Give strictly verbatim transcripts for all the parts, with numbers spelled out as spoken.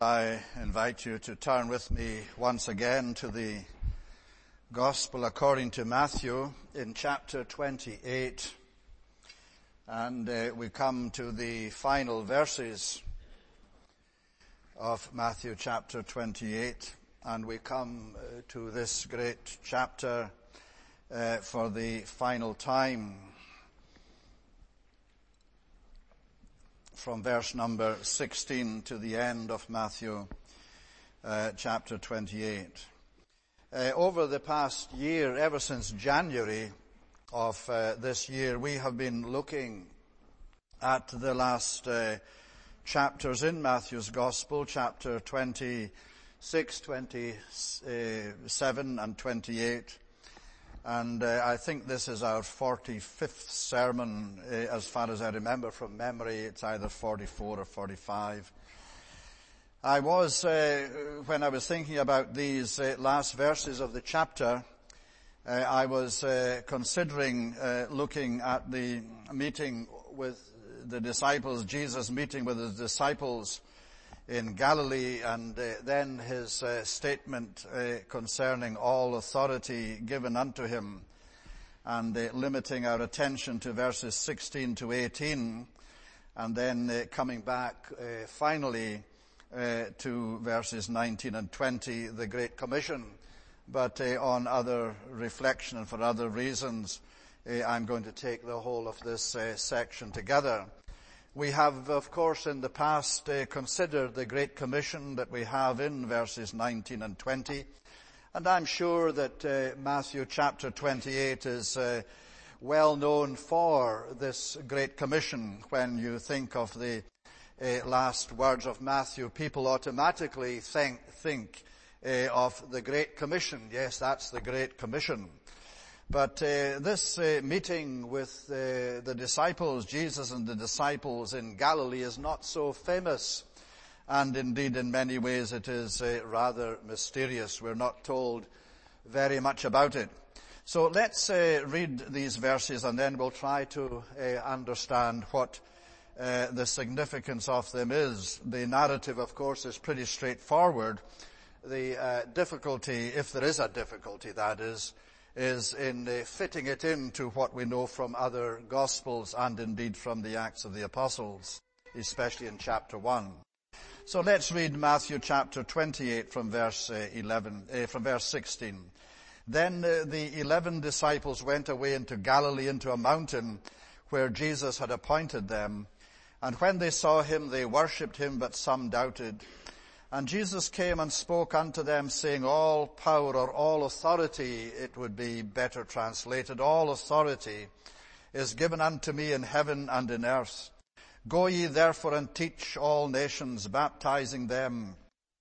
I invite you to turn with me once again to the Gospel according to Matthew in chapter twenty-eight. And uh, we come to the final verses of Matthew chapter twenty-eight. And we come uh, to this great chapter uh, for the final time. From verse number sixteen to the end of Matthew uh, chapter twenty-eight. Uh, over the past year, ever since January of uh, this year, we have been looking at the last uh, chapters in Matthew's Gospel, chapter twenty-six, twenty-seven, and twenty-eight. And uh, I think this is our forty-fifth sermon, uh, as far as I remember from memory. It's either forty-four or forty-five. I was, uh, when I was thinking about these uh, last verses of the chapter, uh, I was uh, considering uh, looking at the meeting with the disciples, Jesus meeting with his disciples in Galilee, and uh, then his uh, statement uh, concerning all authority given unto him, and uh, limiting our attention to verses sixteen to eighteen, and then uh, coming back uh, finally uh, to verses nineteen and twenty, the Great Commission. But uh, on other reflection and for other reasons, uh, I'm going to take the whole of this uh, section together. We have, of course, in the past uh, considered the Great Commission that we have in verses nineteen and twenty. And I'm sure that uh, Matthew chapter twenty-eight is uh, well known for this Great Commission. When you think of the uh, last words of Matthew, people automatically think, think uh, of the Great Commission. Yes, that's the Great Commission. But uh, this uh, meeting with uh, the disciples, Jesus and the disciples in Galilee, is not so famous. And indeed, in many ways, it is uh, rather mysterious. We're not told very much about it. So let's uh, read these verses, and then we'll try to uh, understand what uh, the significance of them is. The narrative, of course, is pretty straightforward. The uh, difficulty, if there is a difficulty, that is, is in uh, fitting it into what we know from other Gospels and indeed from the Acts of the Apostles, especially in chapter one. So let's read Matthew chapter twenty-eight from verse uh, eleven, uh, from verse sixteen. Then uh, the eleven disciples went away into Galilee, into a mountain where Jesus had appointed them. And when they saw him, they worshipped him, but some doubted. And Jesus came and spoke unto them, saying, all power, or all authority, it would be better translated, all authority is given unto me in heaven and in earth. Go ye therefore and teach all nations, baptizing them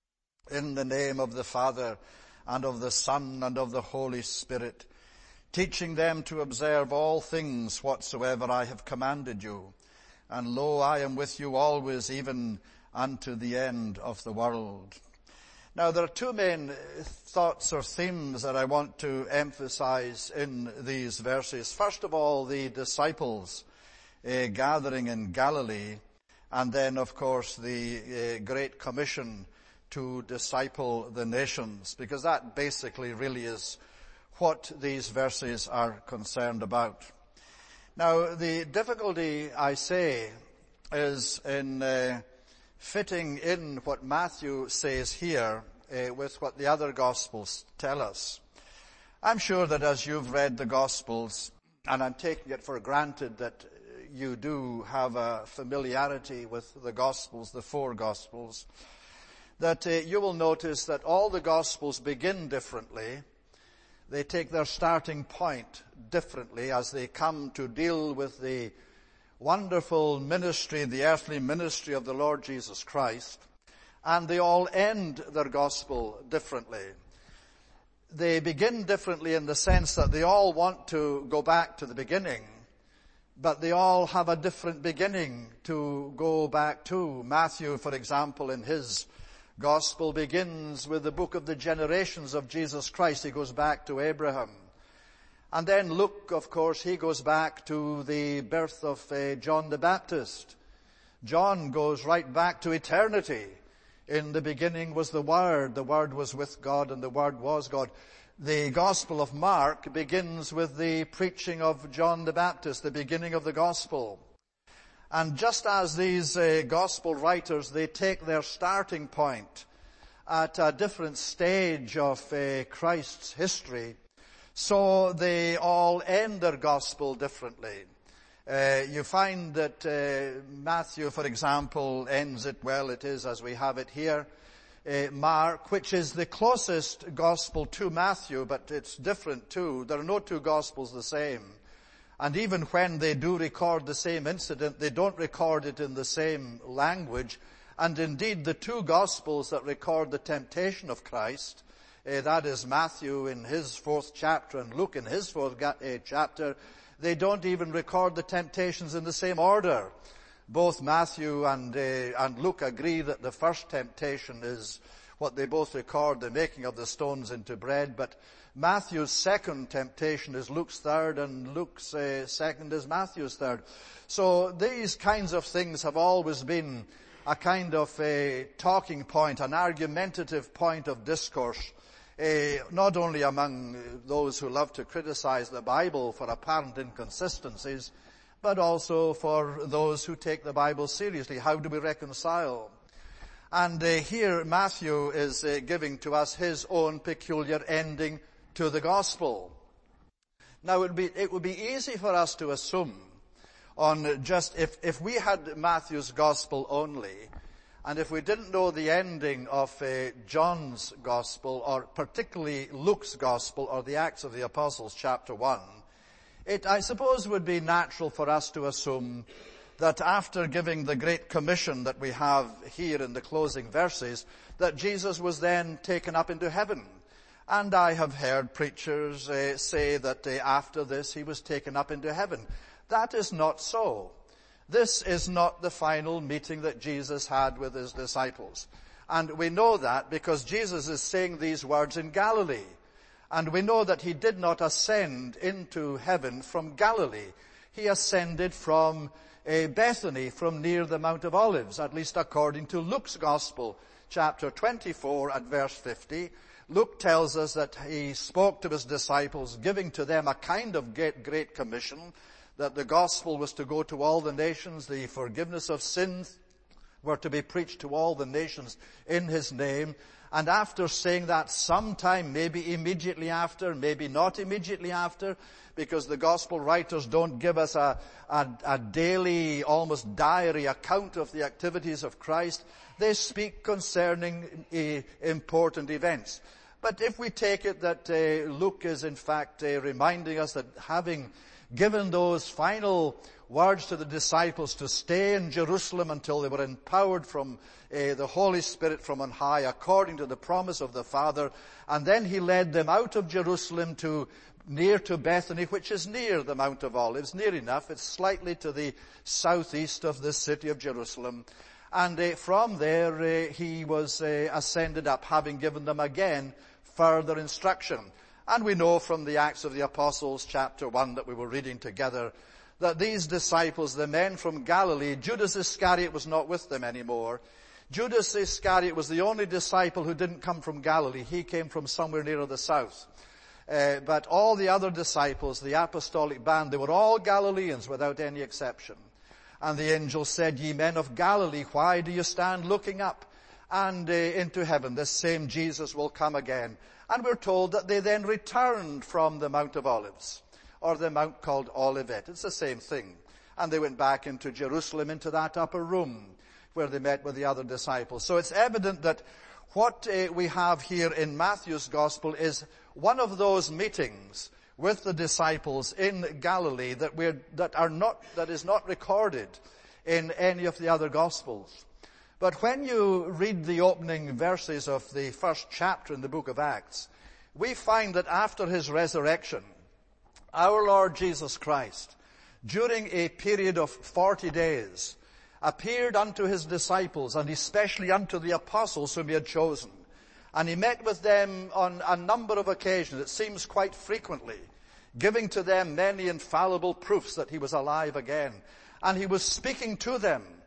in the name of the Father and of the Son and of the Holy Spirit, teaching them to observe all things whatsoever I have commanded you. And lo, I am with you always, even unto the end of the world. Now, there are two main thoughts or themes that I want to emphasize in these verses. First of all, the disciples uh, gathering in Galilee, and then, of course, the uh, Great Commission to disciple the nations, because that basically really is what these verses are concerned about. Now, the difficulty, I say, is in uh, fitting in what Matthew says here uh, with what the other Gospels tell us. I'm sure that as you've read the Gospels, and I'm taking it for granted that you do have a familiarity with the Gospels, the four Gospels, that uh, you will notice that all the Gospels begin differently. They take their starting point differently as they come to deal with the wonderful ministry, the earthly ministry of the Lord Jesus Christ, and they all end their gospel differently. They begin differently in the sense that they all want to go back to the beginning, but they all have a different beginning to go back to. Matthew, for example, in his gospel begins with the book of the generations of Jesus Christ. He goes back to Abraham. And then Luke, of course, he goes back to the birth of uh, John the Baptist. John goes right back to eternity In the beginning was the Word, the Word was with God, and the Word was God. The Gospel of Mark begins with the preaching of John the Baptist, the beginning of the Gospel. And just as these uh, Gospel writers, they take their starting point at a different stage of uh, Christ's history, so they all end their Gospel differently. Uh, you find that uh, Matthew, for example, ends it, well, it is as we have it here. Uh, Mark, which is the closest gospel to Matthew, but it's different too. There are no two gospels the same. And even when they do record the same incident, they don't record it in the same language. And indeed, the two gospels that record the temptation of Christ, uh, that is Matthew in his fourth chapter and Luke in his fourth ga- uh, chapter, they don't even record the temptations in the same order. Both Matthew and, uh, and Luke agree that the first temptation is what they both record, the making of the stones into bread. But Matthew's second temptation is Luke's third, and Luke's uh, second is Matthew's third. So these kinds of things have always been a kind of a talking point, an argumentative point of discourse, Uh, not only among those who love to criticize the Bible for apparent inconsistencies, but also for those who take the Bible seriously. How do we reconcile? And uh, here Matthew is uh, giving to us his own peculiar ending to the gospel. Now it would be, it would be easy for us to assume on just, if, if we had Matthew's gospel only, and if we didn't know the ending of uh, John's Gospel, or particularly Luke's Gospel, or the Acts of the Apostles, chapter one, it, I suppose, would be natural for us to assume that after giving the Great Commission that we have here in the closing verses, that Jesus was then taken up into heaven. And I have heard preachers uh, say that uh, after this he was taken up into heaven. That is not so. This is not the final meeting that Jesus had with his disciples. And we know that because Jesus is saying these words in Galilee. And we know that he did not ascend into heaven from Galilee. He ascended from uh, Bethany, from near the Mount of Olives, at least according to Luke's Gospel, chapter twenty-four at verse fifty. Luke tells us that he spoke to his disciples, giving to them a kind of great commission, that the gospel was to go to all the nations, the forgiveness of sins were to be preached to all the nations in his name. And after saying that, sometime, maybe immediately after, maybe not immediately after, because the gospel writers don't give us a, a, a daily, almost diary account of the activities of Christ, they speak concerning uh, important events. But if we take it that uh, Luke is in fact uh, reminding us that having given those final words to the disciples to stay in Jerusalem until they were empowered from uh, the Holy Spirit from on high, according to the promise of the Father, and then he led them out of Jerusalem to near to Bethany, which is near the Mount of Olives, near enough. It's slightly to the southeast of the city of Jerusalem. And uh, from there uh, he was uh, ascended up, having given them again further instruction. And we know from the Acts of the Apostles, chapter one, that we were reading together, that these disciples, the men from Galilee, Judas Iscariot was not with them anymore. Judas Iscariot was the only disciple who didn't come from Galilee. He came from somewhere nearer the south. Uh, but all the other disciples, the apostolic band, they were all Galileans without any exception. And the angel said, "Ye men of Galilee, why do you stand looking up and uh, into heaven? This same Jesus will come again." And we're told that they then returned from the Mount of Olives, or the mount called Olivet. It's the same thing. And they went back into Jerusalem, into that upper room, where they met with the other disciples. So it's evident that what uh, we have here in Matthew's Gospel is one of those meetings with the disciples in Galilee that we're, that are not, that is not recorded in any of the other Gospels. But when you read the opening verses of the first chapter in the book of Acts, we find that after his resurrection, our Lord Jesus Christ, during a period of forty days, appeared unto his disciples, and especially unto the apostles whom he had chosen. And he met with them on a number of occasions, it seems quite frequently, giving to them many infallible proofs that he was alive again. And he was speaking to them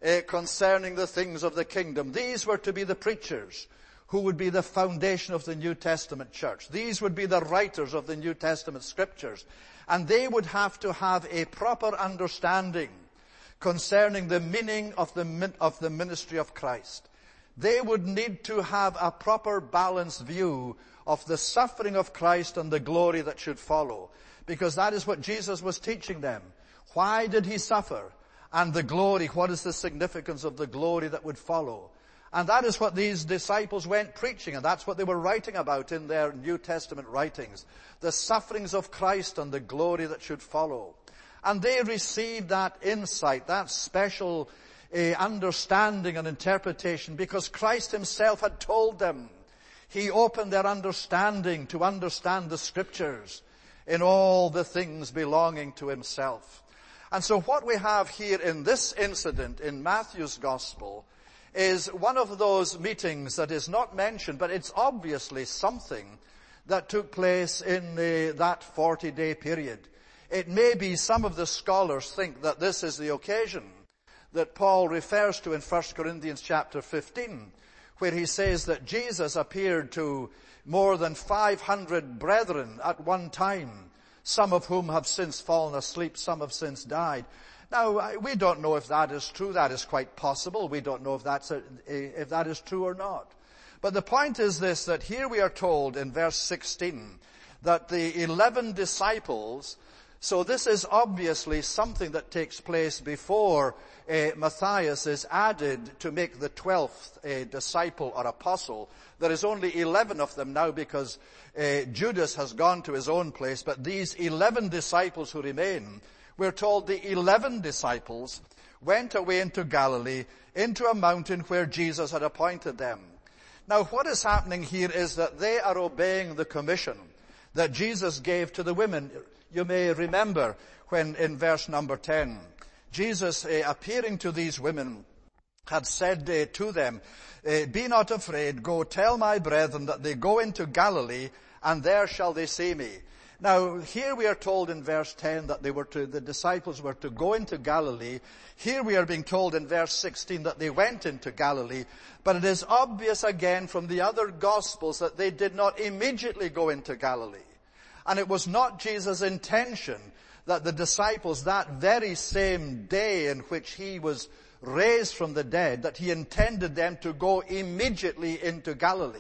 uh, concerning the things of the kingdom. These were to be the preachers who would be the foundation of the New Testament church. These would be the writers of the New Testament scriptures. And they would have to have a proper understanding concerning the meaning of the, of the ministry of Christ. They would need to have a proper balanced view of the suffering of Christ and the glory that should follow. Because that is what Jesus was teaching them. Why did he suffer? And the glory, what is the significance of the glory that would follow? And that is what these disciples went preaching, and that's what they were writing about in their New Testament writings. The sufferings of Christ and the glory that should follow. And they received that insight, that special uh, understanding and interpretation, because Christ himself had told them. He opened their understanding to understand the scriptures in all the things belonging to himself. And so what we have here in this incident in Matthew's Gospel is one of those meetings that is not mentioned, but it's obviously something that took place in the, that forty-day period. It may be some of the scholars think that this is the occasion that Paul refers to in First Corinthians chapter fifteen, where he says that Jesus appeared to more than five hundred brethren at one time, some of whom have since fallen asleep, some have since died. Now, we don't know if that is true. That is quite possible. We don't know if that's a, if that is true or not. But the point is this, that here we are told in verse sixteen that the eleven disciples, so this is obviously something that takes place before uh, Matthias is added to make the twelfth uh, disciple or apostle. There is only eleven of them now because uh, Judas has gone to his own place, but these eleven disciples who remain, we're told the eleven disciples went away into Galilee, into a mountain where Jesus had appointed them. Now what is happening here is that they are obeying the commission that Jesus gave to the women. You may remember when in verse number ten, Jesus uh, appearing to these women had said uh, to them, uh, be not afraid, go tell my brethren that they go into Galilee, and there shall they see me. Now, here we are told in verse ten that they were to, the disciples were to go into Galilee. Here we are being told in verse sixteen that they went into Galilee. But it is obvious again from the other Gospels that they did not immediately go into Galilee. And it was not Jesus' intention that the disciples that very same day in which he was raised from the dead, that he intended them to go immediately into Galilee.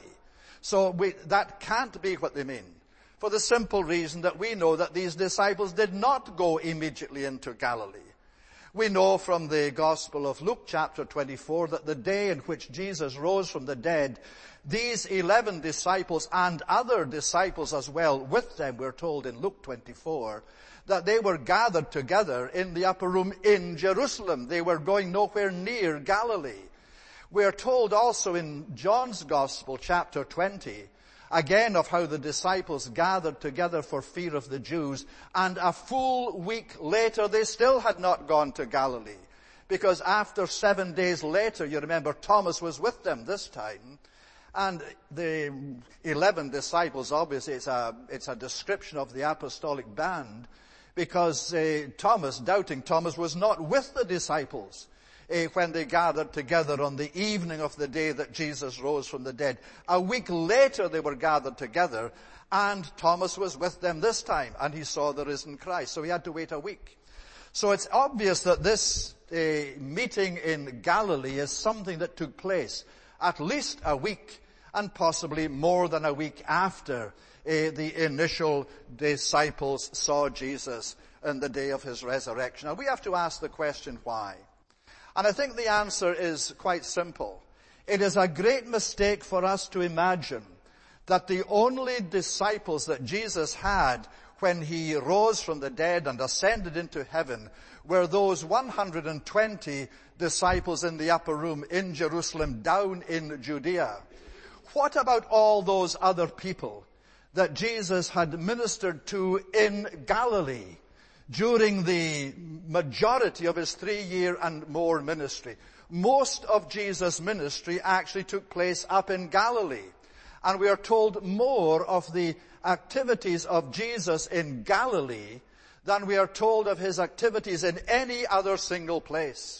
So we, that can't be what they mean. For the simple reason that we know that these disciples did not go immediately into Galilee. We know from the Gospel of Luke chapter twenty-four that the day in which Jesus rose from the dead, these eleven disciples and other disciples as well with them, we're told in Luke twenty-four, that they were gathered together in the upper room in Jerusalem. They were going nowhere near Galilee. We are told also in John's Gospel chapter twenty, again of how the disciples gathered together for fear of the Jews, and a full week later they still had not gone to Galilee. Because after seven days later, you remember, Thomas was with them this time, and the eleven disciples, obviously it's a, it's a description of the apostolic band, because uh, Thomas, doubting Thomas, was not with the disciples Uh, when they gathered together on the evening of the day that Jesus rose from the dead. A week later they were gathered together, and Thomas was with them this time, and he saw the risen Christ. So he had to wait a week. So it's obvious that this uh, meeting in Galilee is something that took place at least a week, and possibly more than a week after uh, the initial disciples saw Jesus on the day of his resurrection. Now we have to ask the question, why? And I think the answer is quite simple. It is a great mistake for us to imagine that the only disciples that Jesus had when he rose from the dead and ascended into heaven were those one hundred twenty disciples in the upper room in Jerusalem, down in Judea. What about all those other people that Jesus had ministered to in Galilee during the majority of his three-year and more ministry? Most of Jesus' ministry actually took place up in Galilee. And we are told more of the activities of Jesus in Galilee than we are told of his activities in any other single place.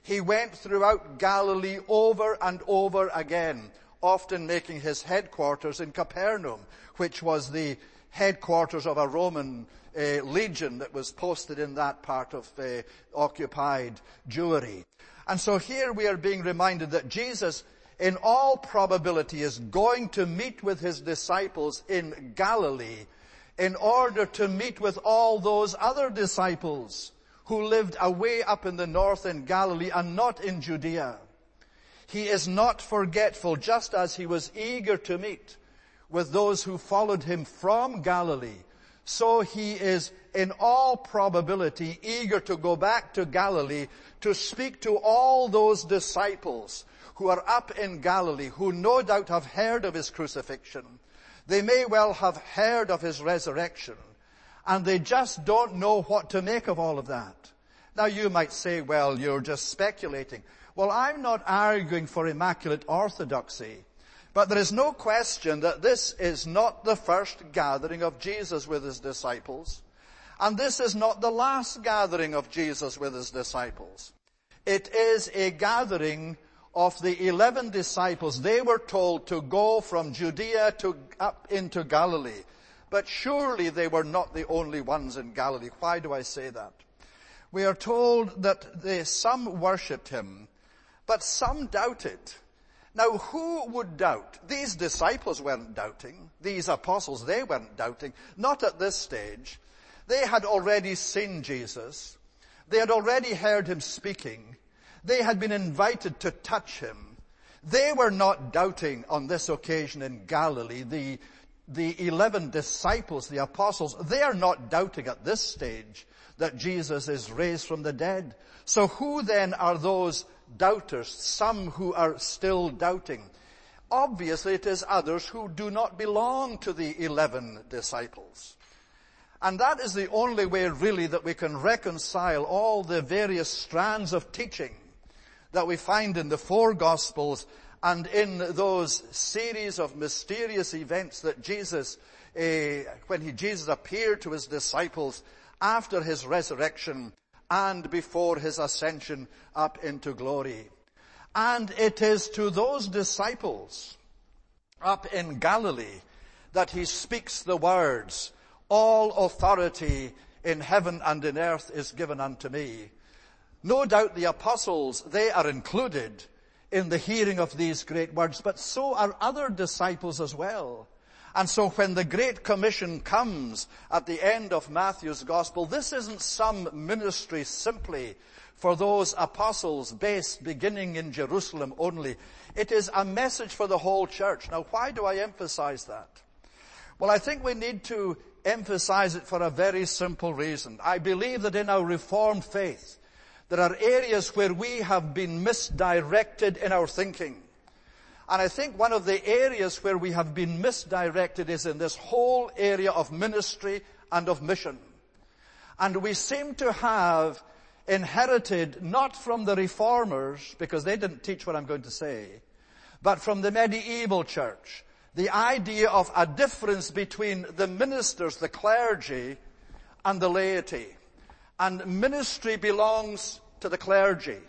He went throughout Galilee over and over again, often making his headquarters in Capernaum, which was the headquarters of a Roman uh, legion that was posted in that part of uh, occupied Jewry. And so here we are being reminded that Jesus, in all probability, is going to meet with his disciples in Galilee in order to meet with all those other disciples who lived away up in the north in Galilee and not in Judea. He is not forgetful, just as he was eager to meet with those who followed him from Galilee. So he is, in all probability, eager to go back to Galilee to speak to all those disciples who are up in Galilee, who no doubt have heard of his crucifixion. They may well have heard of his resurrection, and they just don't know what to make of all of that. Now you might say, well, you're just speculating. Well, I'm not arguing for immaculate orthodoxy, but there is no question that this is not the first gathering of Jesus with his disciples, and this is not the last gathering of Jesus with his disciples. It is a gathering of the eleven disciples. They were told to go from Judea to up into Galilee. But surely they were not the only ones in Galilee. Why do I say that? We are told that they, some worshipped him, but some doubted. Now, who would doubt? These disciples weren't doubting. These apostles, they weren't doubting. Not at this stage. They had already seen Jesus. They had already heard him speaking. They had been invited to touch him. They were not doubting on this occasion in Galilee. The The eleven disciples, the apostles, they are not doubting at this stage that Jesus is raised from the dead. So who then are those doubters, some who are still doubting? Obviously it is others who do not belong to the eleven disciples. And that is the only way really that we can reconcile all the various strands of teaching that we find in the four Gospels and in those series of mysterious events that Jesus, uh, when he, Jesus appeared to his disciples after his resurrection and before his ascension up into glory. And it is to those disciples up in Galilee that he speaks the words, "All authority in heaven and in earth is given unto me." No doubt the apostles, they are included in the hearing of these great words, but so are other disciples as well. And so when the Great Commission comes at the end of Matthew's Gospel, this isn't some ministry simply for those apostles based beginning in Jerusalem only. It is a message for the whole church. Now, why do I emphasize that? Well, I think we need to emphasize it for a very simple reason. I believe that in our Reformed faith, there are areas where we have been misdirected in our thinking. And I think one of the areas where we have been misdirected is in this whole area of ministry and of mission. And we seem to have inherited, not from the reformers, because they didn't teach what I'm going to say, but from the medieval church, the idea of a difference between the ministers, the clergy, and the laity. And ministry belongs to the clergy.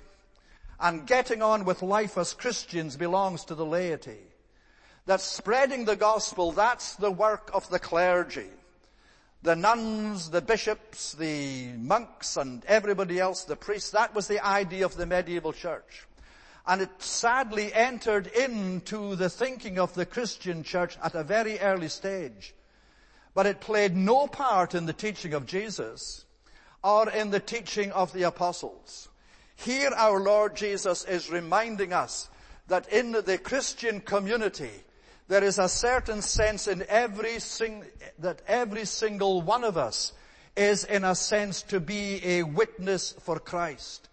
And getting on with life as Christians belongs to the laity. That spreading the gospel, that's the work of the clergy. The nuns, the bishops, the monks, and everybody else, the priests, that was the idea of the medieval church. And it sadly entered into the thinking of the Christian church at a very early stage. But it played no part in the teaching of Jesus or in the teaching of the apostles. Here our Lord Jesus is reminding us that in the Christian community, there is a certain sense in every sing, that every single one of us is in a sense to be a witness for Christ.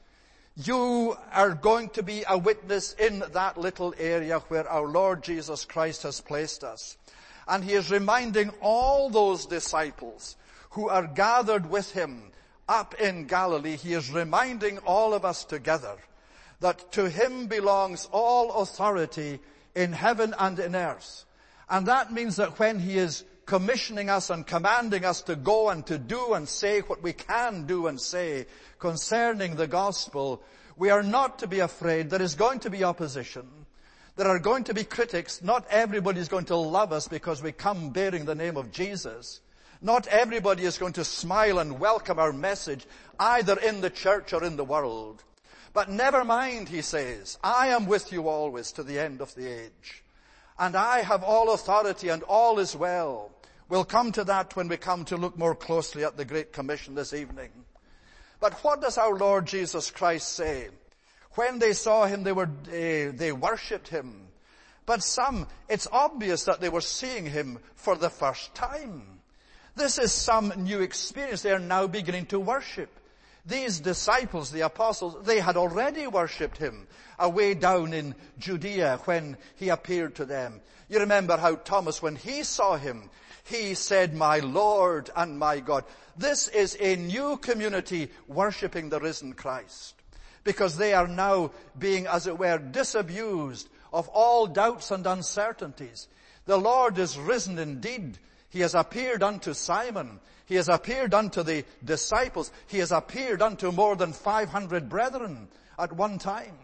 You are going to be a witness in that little area where our Lord Jesus Christ has placed us. And he is reminding all those disciples who are gathered with him up in Galilee, he is reminding all of us together that to him belongs all authority in heaven and in earth. And that means that when he is commissioning us and commanding us to go and to do and say what we can do and say concerning the gospel, We are not to be afraid. There is going to be opposition. There are going to be critics. Not everybody is going to love us because we come bearing the name of Jesus. Not everybody is going to smile and welcome our message, either in the church or in the world. But never mind, he says, I am with you always to the end of the age. And I have all authority and all is well. We'll come to that when we come to look more closely at the Great Commission this evening. But what does our Lord Jesus Christ say? When they saw him, they were, uh, they worshipped him. But some, it's obvious that they were seeing him for the first time. This is some new experience. They are now beginning to worship. These disciples, the apostles, they had already worshipped him away down in Judea when he appeared to them. You remember how Thomas, when he saw him, he said, my Lord and my God. This is a new community worshipping the risen Christ, because they are now being, as it were, disabused of all doubts and uncertainties. The Lord is risen indeed. He has appeared unto Simon. He has appeared unto the disciples. He has appeared unto more than five hundred brethren at one time.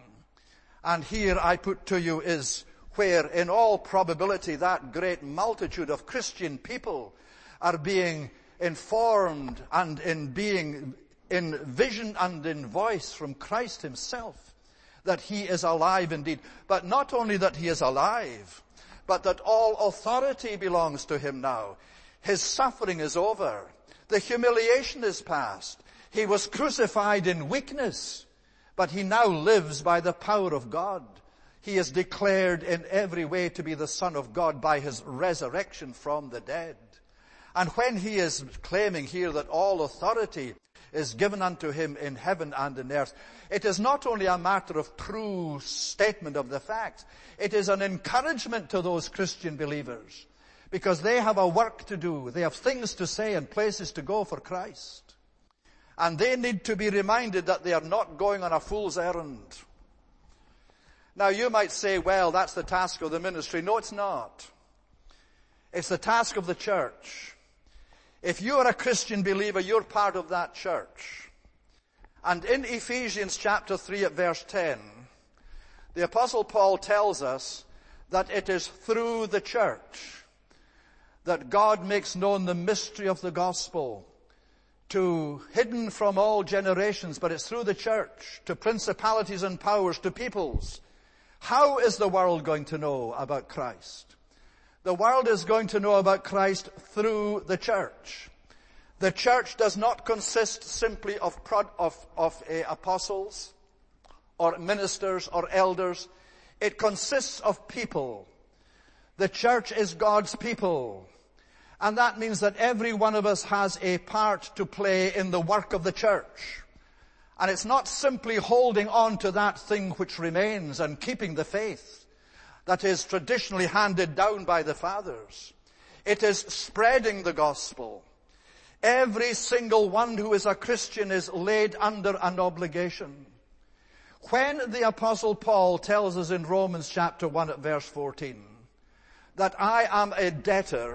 And here I put to you is where in all probability that great multitude of Christian people are being informed and in being in vision and in voice from Christ himself that he is alive indeed. But not only that he is alive, but that all authority belongs to him now. His suffering is over. The humiliation is past. He was crucified in weakness, but he now lives by the power of God. He is declared in every way to be the Son of God by his resurrection from the dead. And when he is claiming here that all authority is given unto him in heaven and in earth, it is not only a matter of true statement of the facts, it is an encouragement to those Christian believers, because they have a work to do. They have things to say and places to go for Christ. And they need to be reminded that they are not going on a fool's errand. Now you might say, well, that's the task of the ministry. No, it's not. It's the task of the church. If you are a Christian believer, you're part of that church. And in Ephesians chapter three at verse ten, the Apostle Paul tells us that it is through the church that God makes known the mystery of the gospel to hidden from all generations, but it's through the church to principalities and powers, to peoples. How is the world going to know about Christ? The world is going to know about Christ through the church. The church does not consist simply of, prod, of, of uh, apostles or ministers or elders. It consists of people. The church is God's people. And that means that every one of us has a part to play in the work of the church. And it's not simply holding on to that thing which remains and keeping the faith that is traditionally handed down by the fathers. It is spreading the gospel. Every single one who is a Christian is laid under an obligation. When the Apostle Paul tells us in Romans chapter one at verse fourteen that I am a debtor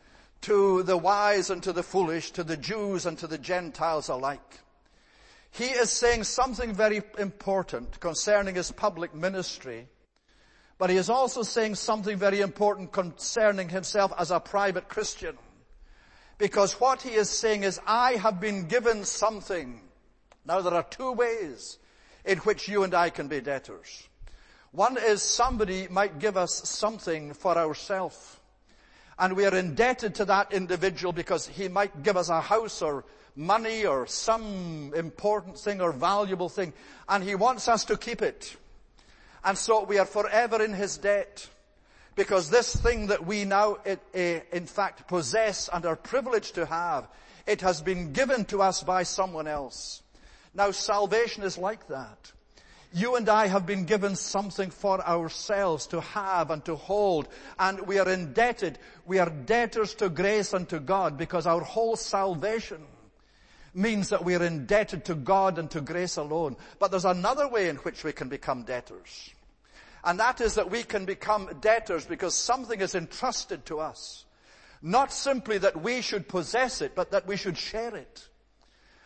to the wise and to the foolish, to the Jews and to the Gentiles alike, he is saying something very important concerning his public ministry, but he is also saying something very important concerning himself as a private Christian. Because what he is saying is, I have been given something. Now there are two ways in which you and I can be debtors. One is somebody might give us something for ourselves, and we are indebted to that individual because he might give us a house or money or some important thing or valuable thing, and he wants us to keep it. And so we are forever in his debt, because this thing that we now in fact possess and are privileged to have, it has been given to us by someone else. Now salvation is like that. You and I have been given something for ourselves to have and to hold, and we are indebted. We are debtors to grace and to God, because our whole salvation means that we are indebted to God and to grace alone. But there's another way in which we can become debtors. And that is that we can become debtors because something is entrusted to us. Not simply that we should possess it, but that we should share it.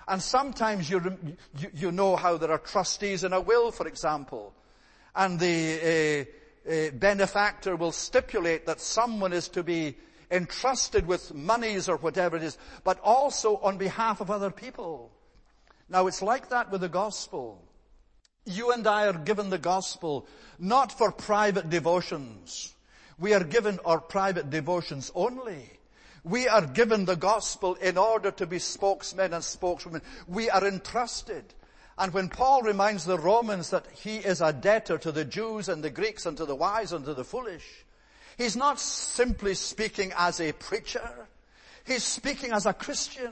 And sometimes you, you, you know how there are trustees in a will, for example, and the uh, uh, benefactor will stipulate that someone is to be entrusted with monies or whatever it is, but also on behalf of other people. Now it's like that with the gospel. You and I are given the gospel not for private devotions. We are given our private devotions only. We are given the gospel in order to be spokesmen and spokeswomen. We are entrusted. And when Paul reminds the Romans that he is a debtor to the Jews and the Greeks and to the wise and to the foolish, he's not simply speaking as a preacher. He's speaking as a Christian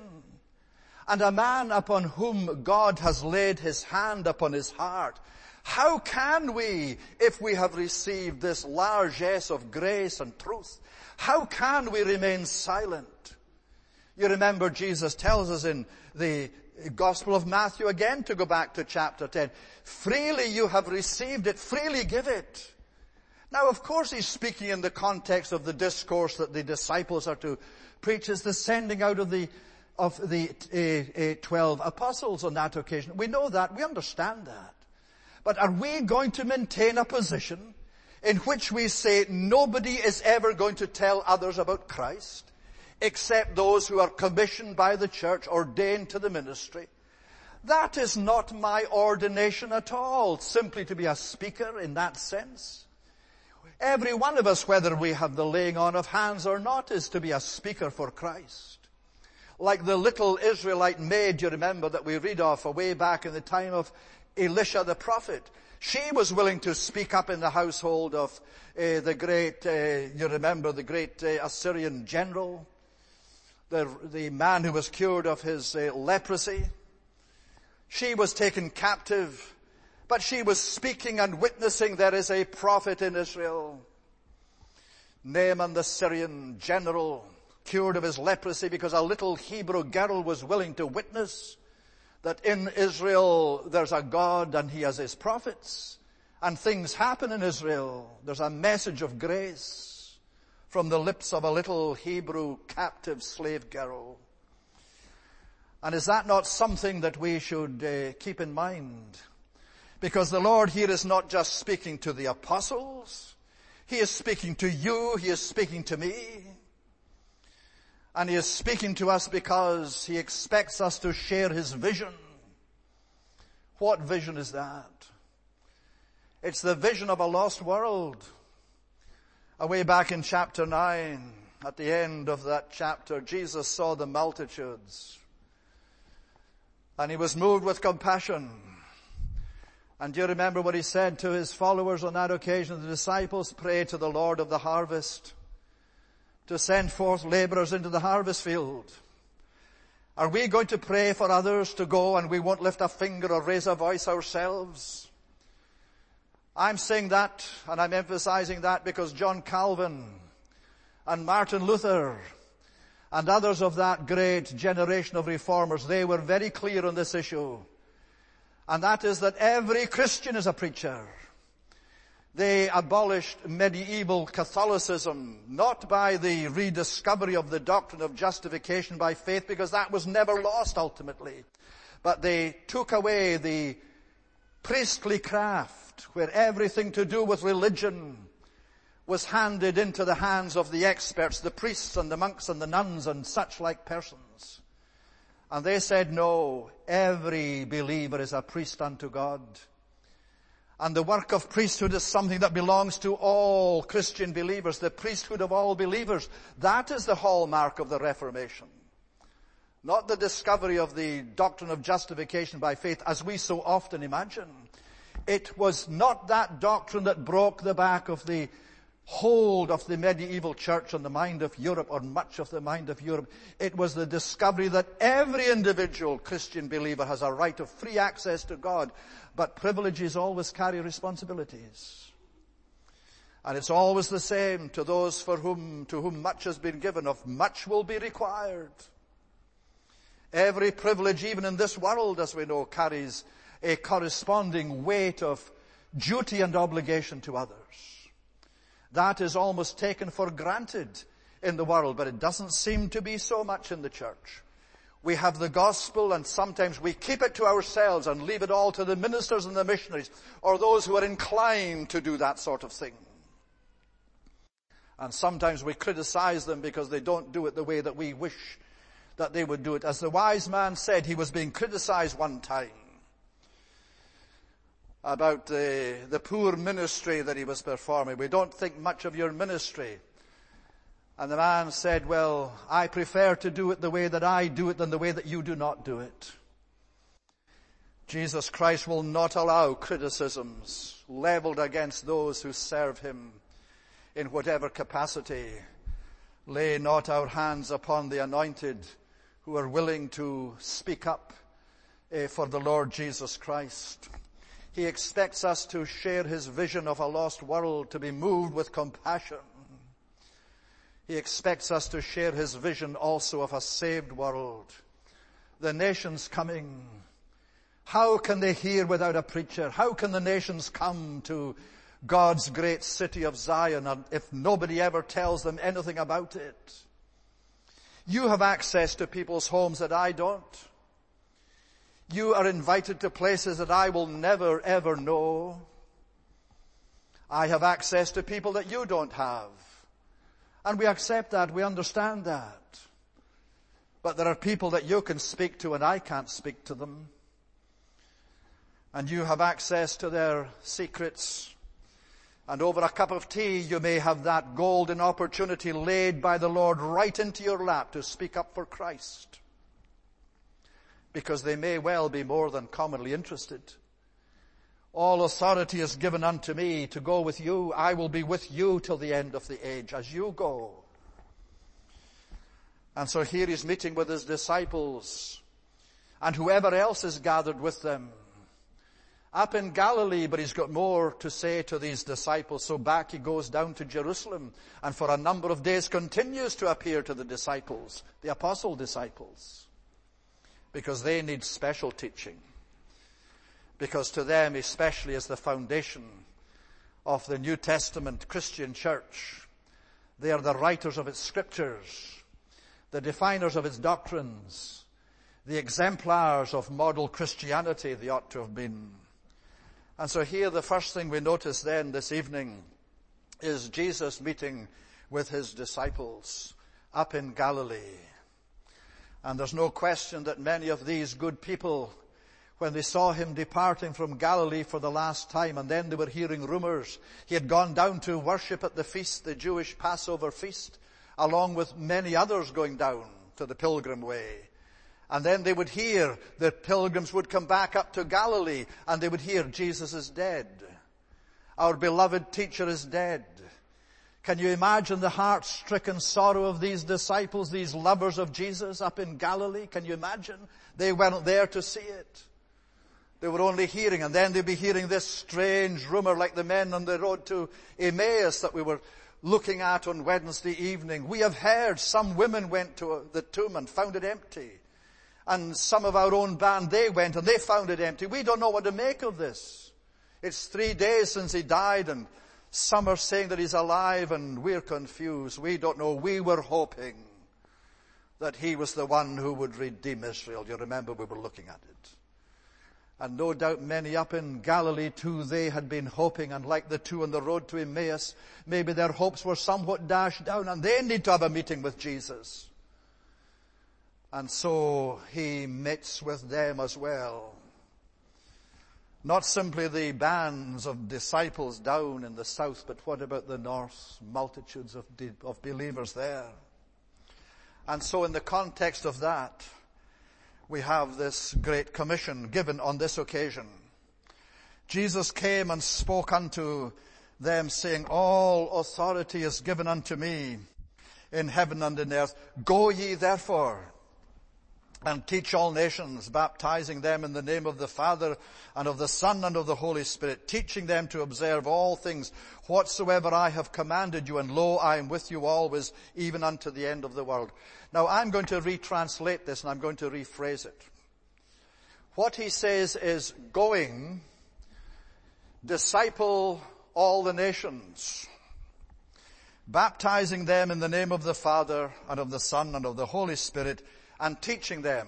and a man upon whom God has laid his hand upon his heart. How can we, if we have received this largesse of grace and truth, how can we remain silent? You remember Jesus tells us in the Gospel of Matthew, again to go back to chapter ten, freely you have received it, freely give it. Now of course he's speaking in the context of the discourse that the disciples are to preach, is the sending out of the of the uh, uh, twelve apostles on that occasion. We know that, we understand that. But are we going to maintain a position in which we say nobody is ever going to tell others about Christ except those who are commissioned by the church, ordained to the ministry? That is not my ordination at all, simply to be a speaker in that sense. Every one of us, whether we have the laying on of hands or not, is to be a speaker for Christ. Like the little Israelite maid, you remember, that we read of away back in the time of Elisha the prophet. She was willing to speak up in the household of uh, the great, uh, you remember, the great uh, Assyrian general, the, the man who was cured of his uh, leprosy. She was taken captive, but she was speaking and witnessing there is a prophet in Israel. Naaman the Syrian general, cured of his leprosy because a little Hebrew girl was willing to witness that in Israel there's a God and he has his prophets, and things happen in Israel. There's a message of grace from the lips of a little Hebrew captive slave girl. And is that not something that we should uh, keep in mind? Because the Lord here is not just speaking to the apostles. He is speaking to you. He is speaking to me. And he is speaking to us because he expects us to share his vision. What vision is that? It's the vision of a lost world. Away back in chapter nine, at the end of that chapter, Jesus saw the multitudes. And he was moved with compassion. And do you remember what he said to his followers on that occasion? The disciples, pray to the Lord of the harvest to send forth laborers into the harvest field. Are we going to pray for others to go and we won't lift a finger or raise a voice ourselves? I'm saying that, and I'm emphasizing that because John Calvin and Martin Luther and others of that great generation of reformers, they were very clear on this issue. And that is that every Christian is a preacher. They abolished medieval Catholicism, not by the rediscovery of the doctrine of justification by faith, because that was never lost ultimately. But they took away the priestly craft, where everything to do with religion was handed into the hands of the experts, the priests and the monks and the nuns and such like persons. And they said, no, every believer is a priest unto God. And the work of priesthood is something that belongs to all Christian believers, the priesthood of all believers. That is the hallmark of the Reformation. Not the discovery of the doctrine of justification by faith, as we so often imagine. It was not that doctrine that broke the back of the hold of the medieval church on the mind of Europe, or much of the mind of Europe. It was the discovery that every individual Christian believer has a right of free access to God, but privileges always carry responsibilities. And it's always the same to those for whom, to whom much has been given, of much will be required. Every privilege, even in this world, as we know, carries a corresponding weight of duty and obligation to others. That is almost taken for granted in the world, but it doesn't seem to be so much in the church. We have the gospel, and sometimes we keep it to ourselves and leave it all to the ministers and the missionaries, or those who are inclined to do that sort of thing. And sometimes we criticize them because they don't do it the way that we wish that they would do it. As the wise man said, he was being criticized one time about the, the poor ministry that he was performing. We don't think much of your ministry. And the man said, well, I prefer to do it the way that I do it than the way that you do not do it. Jesus Christ will not allow criticisms leveled against those who serve him in whatever capacity. Lay not our hands upon the anointed who are willing to speak up uh, for the Lord Jesus Christ. He expects us to share his vision of a lost world, to be moved with compassion. He expects us to share his vision also of a saved world. The nations coming. How can they hear without a preacher? How can the nations come to God's great city of Zion if nobody ever tells them anything about it? You have access to people's homes that I don't. You are invited to places that I will never ever know. I have access to people that you don't have. And we accept that, we understand that. But there are people that you can speak to and I can't speak to them. And you have access to their secrets. And over a cup of tea you may have that golden opportunity laid by the Lord right into your lap to speak up for Christ. Because they may well be more than commonly interested. All authority is given unto me to go with you. I will be with you till the end of the age as you go. And so here he's meeting with his disciples and whoever else is gathered with them up in Galilee, but he's got more to say to these disciples. So back he goes down to Jerusalem and for a number of days continues to appear to the disciples, the apostle disciples, because they need special teaching. Because to them especially is the foundation of the New Testament Christian church. They are the writers of its scriptures, the definers of its doctrines, the exemplars of model Christianity they ought to have been. And so here the first thing we notice then this evening is Jesus meeting with his disciples up in Galilee. And there's no question that many of these good people, when they saw him departing from Galilee for the last time, and then they were hearing rumors, he had gone down to worship at the feast, the Jewish Passover feast, along with many others going down to the pilgrim way. And then they would hear, the pilgrims would come back up to Galilee, and they would hear, Jesus is dead. Our beloved teacher is dead. Can you imagine the heart-stricken sorrow of these disciples, these lovers of Jesus up in Galilee? Can you imagine? They weren't there to see it. They were only hearing, and then they'd be hearing this strange rumor like the men on the road to Emmaus that we were looking at on Wednesday evening. We have heard some women went to the tomb and found it empty. And some of our own band, they went and they found it empty. We don't know what to make of this. It's three days since he died, and some are saying that he's alive, and we're confused. We don't know. We were hoping that he was the one who would redeem Israel. You remember we were looking at it. And no doubt many up in Galilee too, they had been hoping, and like the two on the road to Emmaus, maybe their hopes were somewhat dashed down, and they need to have a meeting with Jesus. And so he meets with them as well. Not simply the bands of disciples down in the south, but what about the north? Multitudes of, de- of believers there. And so in the context of that, we have this great commission given on this occasion. Jesus came and spoke unto them, saying, all authority is given unto me in heaven and in earth. Go ye therefore and teach all nations, baptizing them in the name of the Father and of the Son and of the Holy Spirit, teaching them to observe all things whatsoever I have commanded you, and lo, I am with you always, even unto the end of the world. Now I'm going to retranslate this and I'm going to rephrase it. What he says is, going, disciple all the nations, baptizing them in the name of the Father and of the Son and of the Holy Spirit, and teaching them.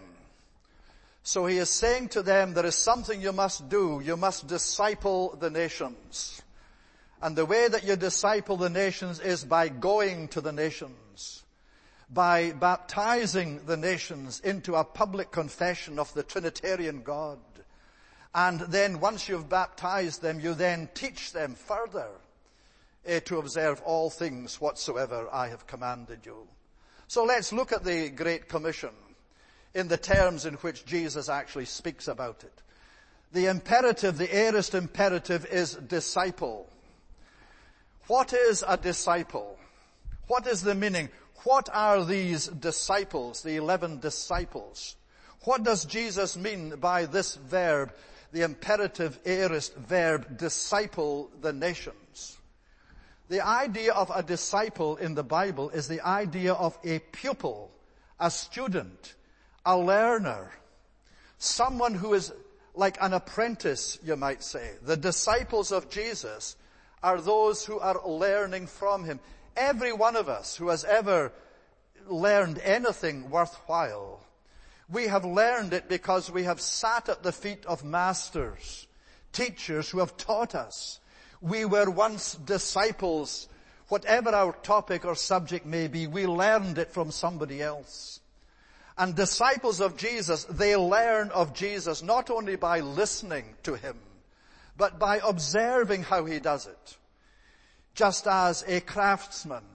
So he is saying to them, there is something you must do. You must disciple the nations. And the way that you disciple the nations is by going to the nations, by baptizing the nations into a public confession of the Trinitarian God. And then once you've baptized them, you then teach them further eh, to observe all things whatsoever I have commanded you. So let's look at the Great Commission in the terms in which Jesus actually speaks about it. The imperative, the aorist imperative is disciple. What is a disciple? What is the meaning? What are these disciples, the eleven disciples? What does Jesus mean by this verb, the imperative aorist verb, disciple the nations? The idea of a disciple in the Bible is the idea of a pupil, a student, a learner, someone who is like an apprentice, you might say. The disciples of Jesus are those who are learning from him. Every one of us who has ever learned anything worthwhile, we have learned it because we have sat at the feet of masters, teachers who have taught us. We were once disciples. Whatever our topic or subject may be, we learned it from somebody else. And disciples of Jesus, they learn of Jesus not only by listening to him, but by observing how he does it. Just as a craftsman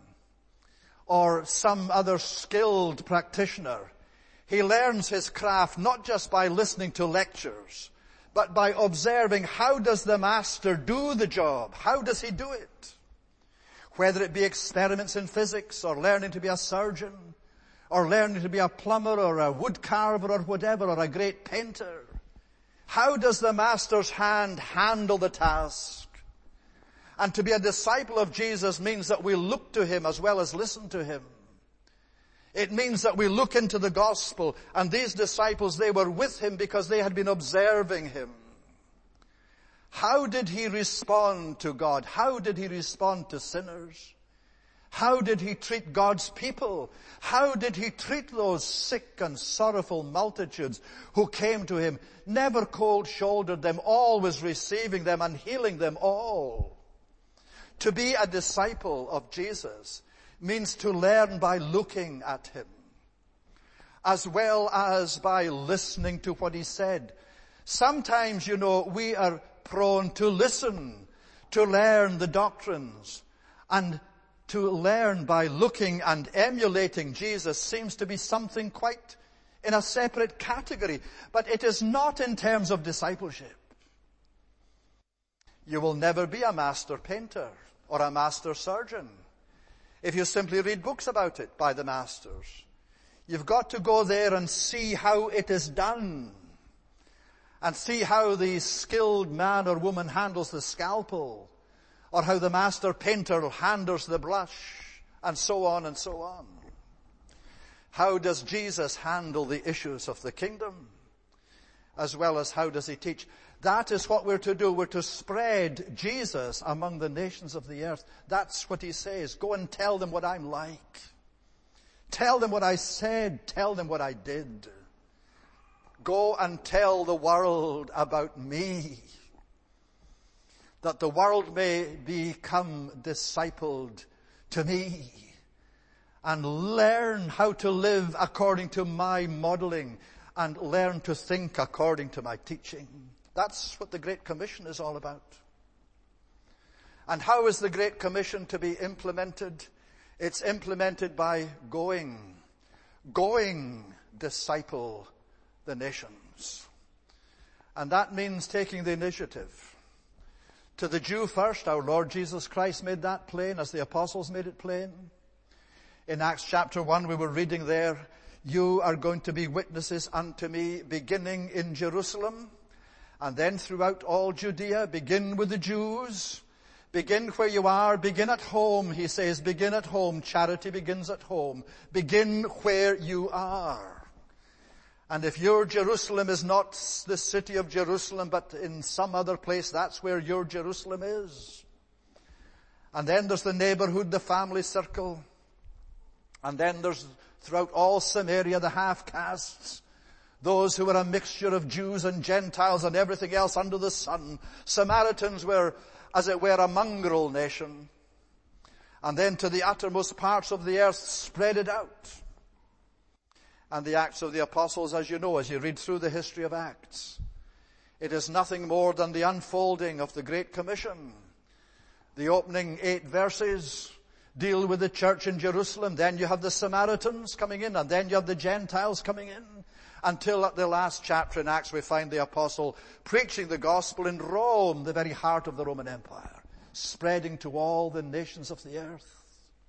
or some other skilled practitioner, he learns his craft not just by listening to lectures, but by observing how does the master do the job? How does he do it? Whether it be experiments in physics or learning to be a surgeon, or learning to be a plumber or a wood carver or whatever, or a great painter. How does the master's hand handle the task? And to be a disciple of Jesus means that we look to him as well as listen to him. It means that we look into the gospel, and these disciples, they were with him because they had been observing him. How did he respond to God? How did he respond to sinners? How did he treat God's people? How did he treat those sick and sorrowful multitudes who came to him? Never cold-shouldered them, always receiving them and healing them all. To be a disciple of Jesus means to learn by looking at him, as well as by listening to what he said. Sometimes, you know, we are prone to listen, to learn the doctrines, and to learn by looking and emulating Jesus seems to be something quite in a separate category. But it is not in terms of discipleship. You will never be a master painter or a master surgeon if you simply read books about it by the masters. You've got to go there and see how it is done, and see how the skilled man or woman handles the scalpel, or how the master painter handles the brush, and so on and so on. How does Jesus handle the issues of the kingdom? As well as how does he teach? That is what we're to do. We're to spread Jesus among the nations of the earth. That's what he says. Go and tell them what I'm like. Tell them what I said. Tell them what I did. Go and tell the world about me, that the world may become discipled to me and learn how to live according to my modeling and learn to think according to my teaching. That's what the Great Commission is all about. And how is the Great Commission to be implemented? It's implemented by going. Going, disciple the nations. And that means taking the initiative. To the Jew first, our Lord Jesus Christ made that plain, as the apostles made it plain. In Acts chapter one, we were reading there, you are going to be witnesses unto me, beginning in Jerusalem, and then throughout all Judea. Begin with the Jews. Begin where you are. Begin at home, he says. Begin at home. Charity begins at home. Begin where you are. And if your Jerusalem is not the city of Jerusalem, but in some other place, that's where your Jerusalem is. And then there's the neighborhood, the family circle. And then there's throughout all Samaria the half-castes, those who were a mixture of Jews and Gentiles and everything else under the sun. Samaritans were, as it were, a mongrel nation. And then to the uttermost parts of the earth spread it out. And the Acts of the Apostles, as you know, as you read through the history of Acts, it is nothing more than the unfolding of the Great Commission. The opening eight verses deal with the church in Jerusalem. Then you have the Samaritans coming in, and then you have the Gentiles coming in. Until at the last chapter in Acts we find the apostle preaching the gospel in Rome, the very heart of the Roman Empire, spreading to all the nations of the earth.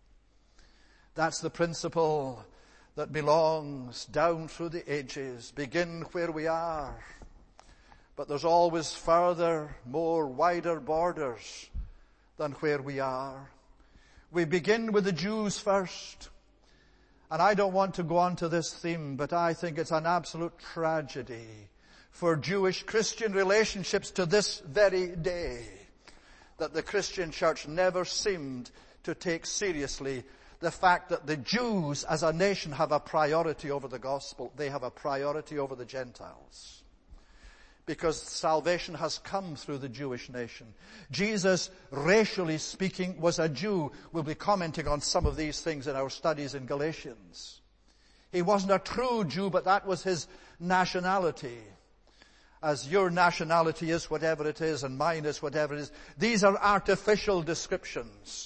That's the principle that belongs down through the ages. Begin where we are. But there's always further, more wider borders than where we are. We begin with the Jews first. And I don't want to go on to this theme, but I think it's an absolute tragedy for Jewish-Christian relationships to this very day that the Christian church never seemed to take seriously the fact that the Jews as a nation have a priority over the gospel. They have a priority over the Gentiles. Because salvation has come through the Jewish nation. Jesus, racially speaking, was a Jew. We'll be commenting on some of these things in our studies in Galatians. He wasn't a true Jew, but that was his nationality. As your nationality is whatever it is, and mine is whatever it is. These are artificial descriptions.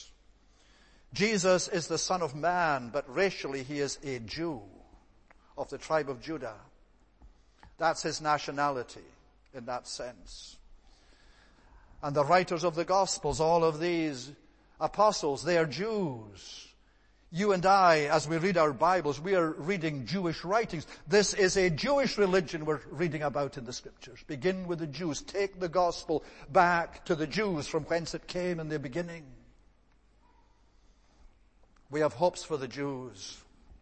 Jesus is the Son of Man, but racially he is a Jew of the tribe of Judah. That's his nationality in that sense. And the writers of the Gospels, all of these apostles, they are Jews. You and I, as we read our Bibles, we are reading Jewish writings. This is a Jewish religion we're reading about in the Scriptures. Begin with the Jews. Take the Gospel back to the Jews from whence it came in the beginning. We have hopes for the Jews.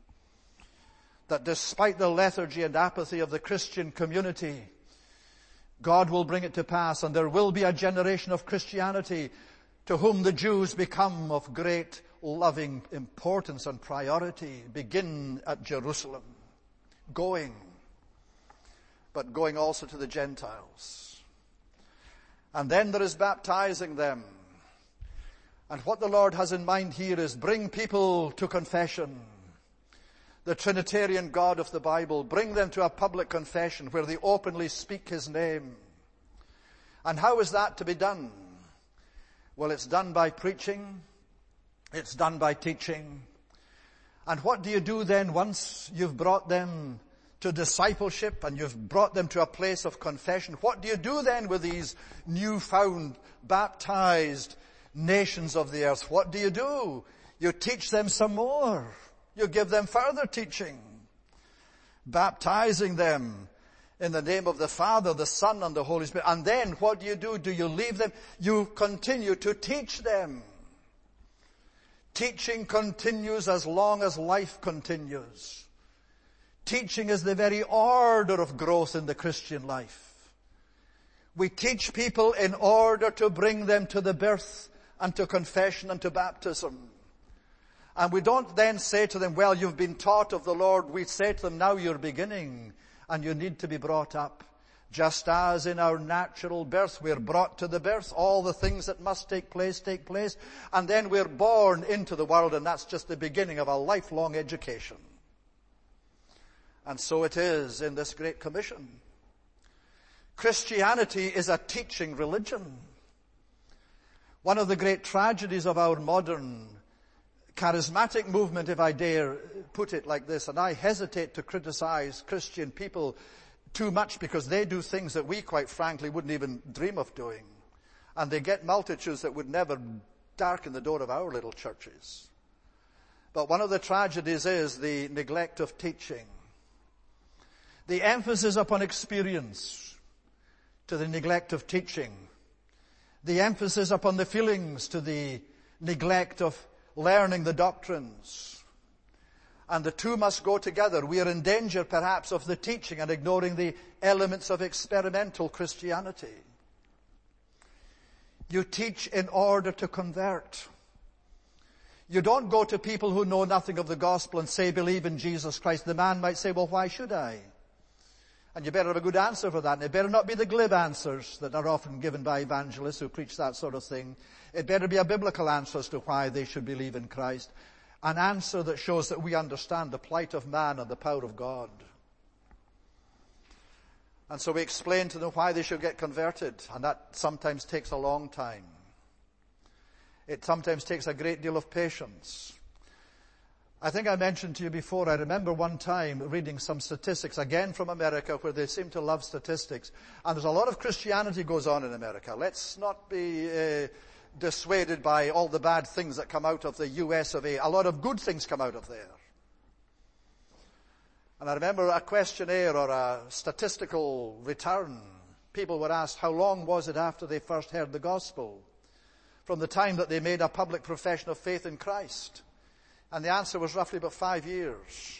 That despite the lethargy and apathy of the Christian community, God will bring it to pass, and there will be a generation of Christianity to whom the Jews become of great loving importance and priority. Begin at Jerusalem. Going. But going also to the Gentiles. And then there is baptizing them. And what the Lord has in mind here is bring people to confession. The Trinitarian God of the Bible, bring them to a public confession where they openly speak his name. And how is that to be done? Well, it's done by preaching. It's done by teaching. And what do you do then once you've brought them to discipleship and you've brought them to a place of confession? What do you do then with these newfound, baptized nations of the earth? What do you do? You teach them some more. You give them further teaching, baptizing them in the name of the Father, the Son, and the Holy Spirit. And then what do you do? Do you leave them? You continue to teach them. Teaching continues as long as life continues. Teaching is the very order of growth in the Christian life. We teach people in order to bring them to the birth and to confession and to baptism. And we don't then say to them, well, you've been taught of the Lord. We say to them, now you're beginning and you need to be brought up. Just as in our natural birth, we're brought to the birth. All the things that must take place, take place. And then we're born into the world, and that's just the beginning of a lifelong education. And so it is in this Great Commission. Christianity is a teaching religion. One of the great tragedies of our modern charismatic movement, if I dare put it like this, and I hesitate to criticize Christian people too much because they do things that we quite frankly wouldn't even dream of doing. And they get multitudes that would never darken the door of our little churches. But one of the tragedies is the neglect of teaching. The emphasis upon experience to the neglect of teaching. The emphasis upon the feelings to the neglect of learning the doctrines. And the two must go together. We are in danger perhaps of the teaching and ignoring the elements of experimental Christianity. You teach in order to convert. You don't go to people who know nothing of the gospel and say, believe in Jesus Christ. The man might say, well, why should I? And you better have a good answer for that. And it better not be the glib answers that are often given by evangelists who preach that sort of thing. It better be a biblical answer as to why they should believe in Christ. An answer that shows that we understand the plight of man and the power of God. And so we explain to them why they should get converted. And that sometimes takes a long time. It sometimes takes a great deal of patience. I think I mentioned to you before, I remember one time reading some statistics, again from America, where they seem to love statistics. And there's a lot of Christianity goes on in America. Let's not be uh, dissuaded by all the bad things that come out of the U S of A. A lot of good things come out of there. And I remember a questionnaire or a statistical return. People were asked, how long was it after they first heard the gospel? From the time that they made a public profession of faith in Christ. And the answer was roughly about five years.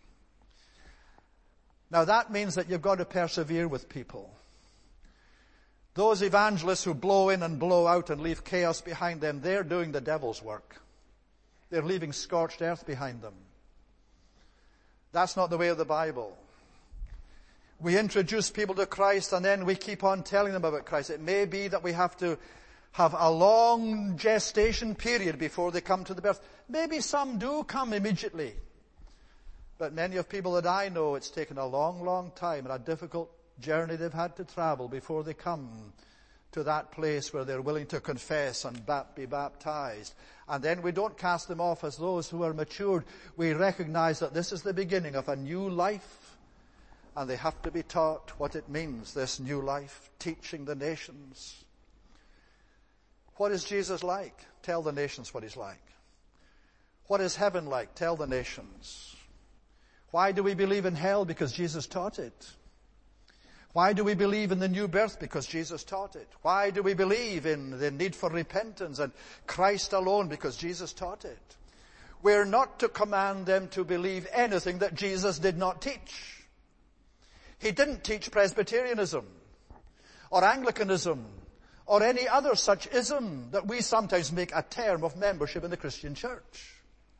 Now that means that you've got to persevere with people. Those evangelists who blow in and blow out and leave chaos behind them, they're doing the devil's work. They're leaving scorched earth behind them. That's not the way of the Bible. We introduce people to Christ and then we keep on telling them about Christ. It may be that we have to have a long gestation period before they come to the birth. Maybe some do come immediately. But many of people that I know, it's taken a long, long time and a difficult journey they've had to travel before they come to that place where they're willing to confess and be baptized. And then we don't cast them off as those who are matured. We recognize that this is the beginning of a new life. And they have to be taught what it means, this new life, teaching the nations. What is Jesus like? Tell the nations what he's like. What is heaven like? Tell the nations. Why do we believe in hell? Because Jesus taught it. Why do we believe in the new birth? Because Jesus taught it. Why do we believe in the need for repentance and Christ alone? Because Jesus taught it. We're not to command them to believe anything that Jesus did not teach. He didn't teach Presbyterianism or Anglicanism or any other such ism that we sometimes make a term of membership in the Christian church.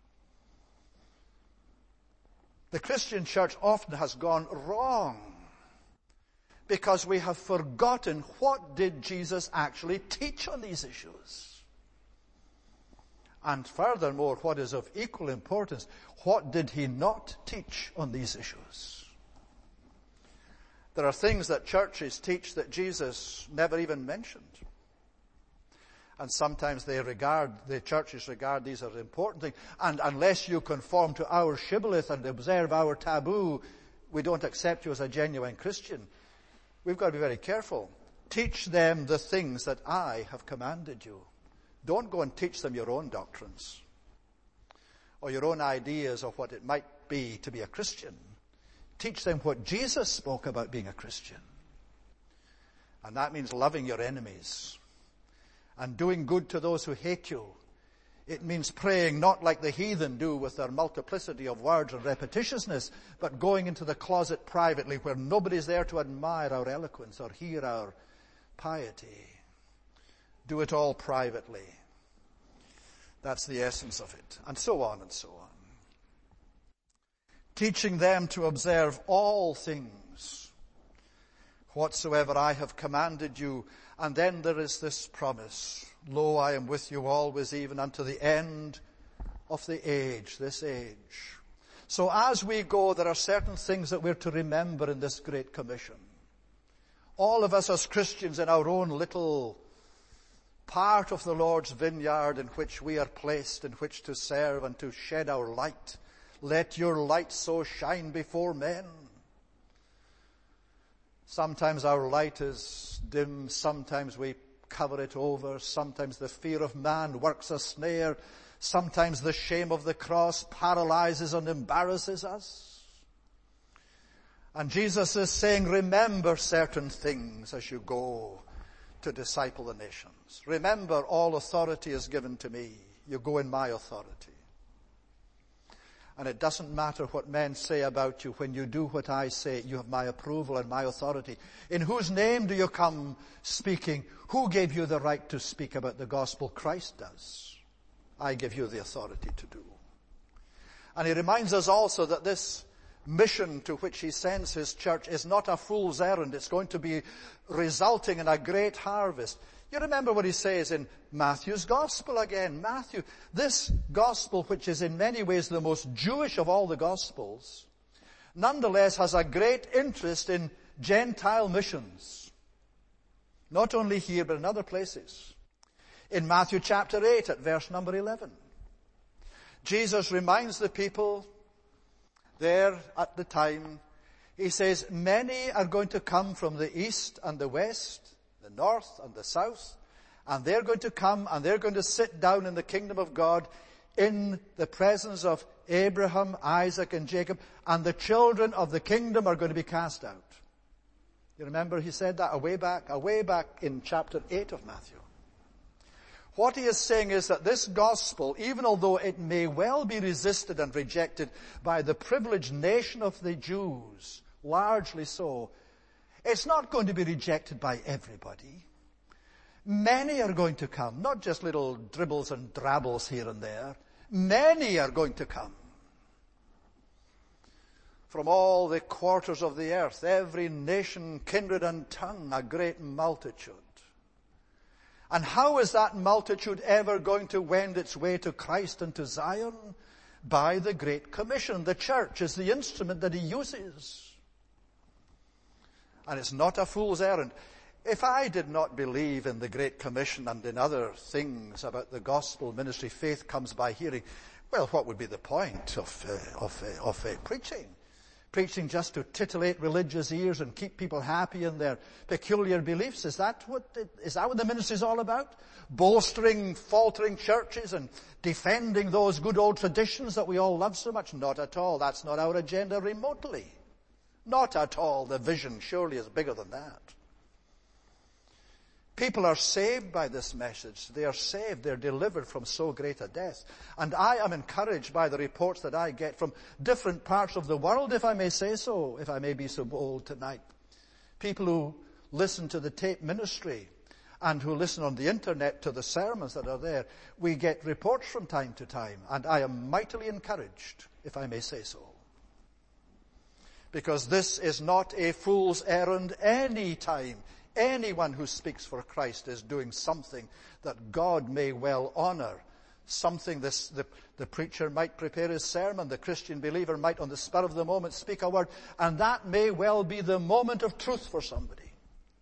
The Christian church often has gone wrong because we have forgotten what did Jesus actually teach on these issues. And furthermore, what is of equal importance, what did he not teach on these issues? There are things that churches teach that Jesus never even mentioned. And sometimes they regard, the churches regard these as important things. And unless you conform to our shibboleth and observe our taboo, we don't accept you as a genuine Christian. We've got to be very careful. Teach them the things that I have commanded you. Don't go and teach them your own doctrines or your own ideas of what it might be to be a Christian. Teach them what Jesus spoke about being a Christian. And that means loving your enemies and doing good to those who hate you. It means praying not like the heathen do with their multiplicity of words and repetitiousness, but going into the closet privately where nobody's there to admire our eloquence or hear our piety. Do it all privately. That's the essence of it. And so on and so on. Teaching them to observe all things, whatsoever I have commanded you. And then there is this promise. Lo, I am with you always, even unto the end of the age, this age. So as we go, there are certain things that we're to remember in this Great Commission. All of us as Christians in our own little part of the Lord's vineyard in which we are placed, in which to serve and to shed our light. Let your light so shine before men. Sometimes our light is dim, sometimes we cover it over, sometimes the fear of man works a snare, sometimes the shame of the cross paralyzes and embarrasses us. And Jesus is saying, remember certain things as you go to disciple the nations. Remember, all authority is given to me. You go in my authority. And it doesn't matter what men say about you. When you do what I say, you have my approval and my authority. In whose name do you come speaking? Who gave you the right to speak about the gospel? Christ does. I give you the authority to do. And he reminds us also that this mission to which he sends his church is not a fool's errand. It's going to be resulting in a great harvest. You remember what he says in Matthew's gospel again. Matthew, this gospel, which is in many ways the most Jewish of all the gospels, nonetheless has a great interest in Gentile missions. Not only here, but in other places. In Matthew chapter eight at verse number eleven, Jesus reminds the people there at the time, he says, many are going to come from the east and the west, the north and the south, and they're going to come and they're going to sit down in the kingdom of God in the presence of Abraham, Isaac, and Jacob, and the children of the kingdom are going to be cast out. You remember he said that away back, away back in chapter eight of Matthew. What he is saying is that this gospel, even although it may well be resisted and rejected by the privileged nation of the Jews, largely so, it's not going to be rejected by everybody. Many are going to come, not just little dribbles and drabbles here and there. Many are going to come. From all the quarters of the earth, every nation, kindred and tongue, a great multitude. And how is that multitude ever going to wend its way to Christ and to Zion? By the Great Commission. The church is the instrument that he uses. And it's not a fool's errand. If I did not believe in the Great Commission and in other things about the gospel ministry, faith comes by hearing, well, what would be the point of, uh, of, uh, of uh, preaching? Preaching just to titillate religious ears and keep people happy in their peculiar beliefs. Is that what, it, is that what the ministry is all about? Bolstering faltering churches and defending those good old traditions that we all love so much? Not at all. That's not our agenda remotely. Not at all. The vision surely is bigger than that. People are saved by this message. They are saved. They're delivered from so great a death. And I am encouraged by the reports that I get from different parts of the world, if I may say so, if I may be so bold tonight. People who listen to the tape ministry and who listen on the internet to the sermons that are there. We get reports from time to time, and I am mightily encouraged, if I may say so. Because this is not a fool's errand any time. Anyone who speaks for Christ is doing something that God may well honor. Something this, the, the preacher might prepare his sermon, the Christian believer might on the spur of the moment speak a word, and that may well be the moment of truth for somebody.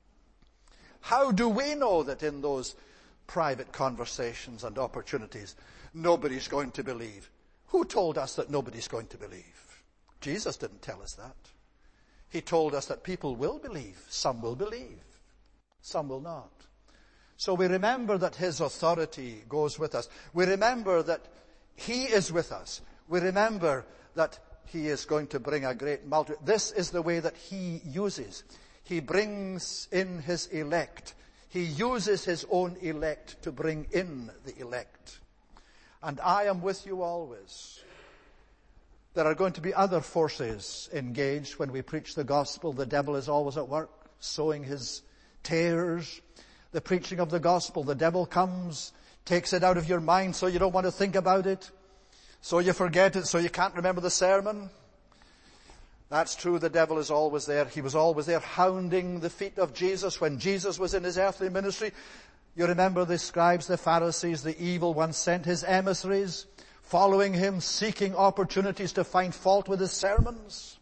How do we know that in those private conversations and opportunities nobody's going to believe? Who told us that nobody's going to believe? Jesus didn't tell us that. He told us that people will believe. Some will believe. Some will not. So we remember that his authority goes with us. We remember that he is with us. We remember that he is going to bring a great multitude. This is the way that he uses. He brings in his elect. He uses his own elect to bring in the elect. And I am with you always. There are going to be other forces engaged when we preach the gospel. The devil is always at work, sowing his tares. The preaching of the gospel, the devil comes, takes it out of your mind so you don't want to think about it, so you forget it, so you can't remember the sermon. That's true, the devil is always there. He was always there hounding the feet of Jesus when Jesus was in his earthly ministry. You remember the scribes, the Pharisees, the evil one sent his emissaries, following him, seeking opportunities to find fault with his sermons.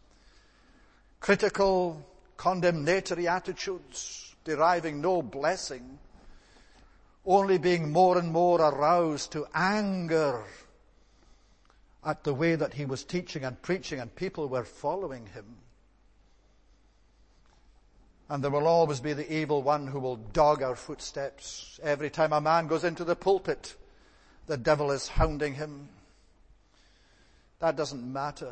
Critical, condemnatory attitudes, deriving no blessing, only being more and more aroused to anger at the way that he was teaching and preaching, and people were following him. And there will always be the evil one who will dog our footsteps. Every time a man goes into the pulpit, the devil is hounding him. That doesn't matter.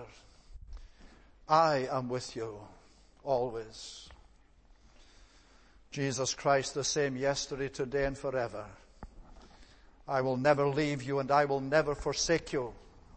I am with you always. Jesus Christ, the same yesterday, today, and forever. I will never leave you, and I will never forsake you.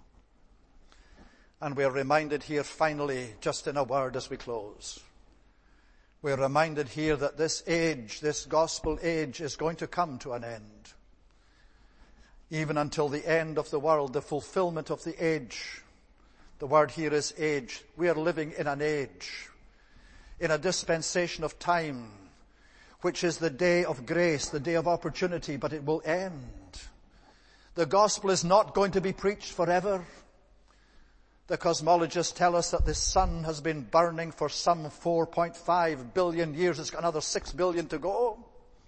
And we are reminded here finally, just in a word as we close, we are reminded here that this age, this gospel age, is going to come to an end. even until the end of the world, the fulfillment of the age. The word here is age. We are living in an age, in a dispensation of time, which is the day of grace, the day of opportunity, but it will end. The gospel is not going to be preached forever. The cosmologists tell us that the sun has been burning for some four point five billion years. It's got another six billion to go.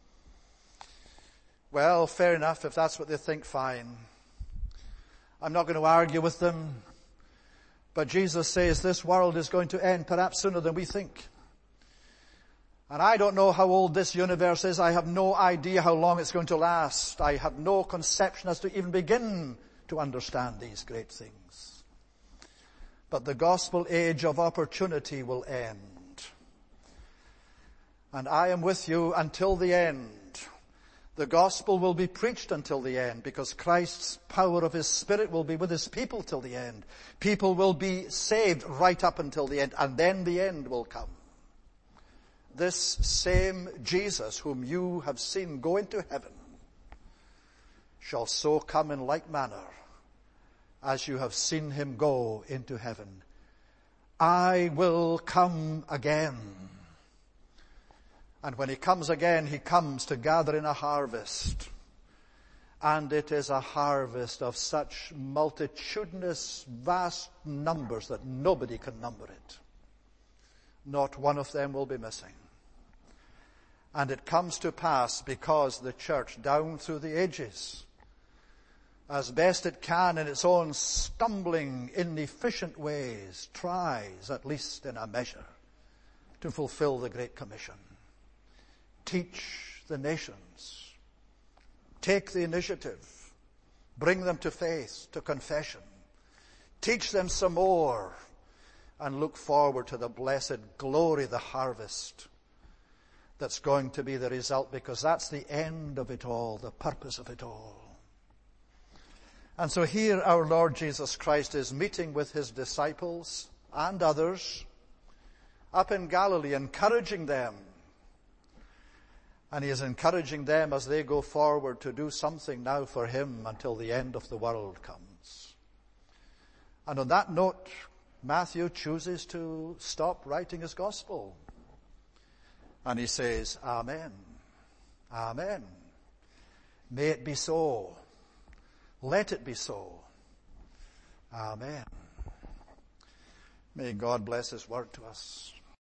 Well, fair enough. If that's what they think, fine. I'm not going to argue with them. But Jesus says this world is going to end perhaps sooner than we think. And I don't know how old this universe is. I have no idea how long it's going to last. I have no conception as to even begin to understand these great things. But the gospel age of opportunity will end. And I am with you until the end. The gospel will be preached until the end, because Christ's power of his Spirit will be with his people till the end. People will be saved right up until the end, and then the end will come. This same Jesus whom you have seen go into heaven shall so come in like manner as you have seen him go into heaven. I will come again. And when he comes again, he comes to gather in a harvest. And it is a harvest of such multitudinous, vast numbers that nobody can number it. Not one of them will be missing. And it comes to pass because the church, down through the ages, as best it can in its own stumbling, inefficient ways, tries, at least in a measure, to fulfill the Great Commission. Teach the nations. Take the initiative. Bring them to faith, to confession. Teach them some more. And look forward to the blessed glory, the harvest that's going to be the result, because that's the end of it all, the purpose of it all. And so here our Lord Jesus Christ is meeting with his disciples and others up in Galilee, encouraging them. And he is encouraging them as they go forward to do something now for him until the end of the world comes. And on that note, Matthew chooses to stop writing his gospel. And he says, Amen. Amen. May it be so. Let it be so. Amen. May God bless his word to us.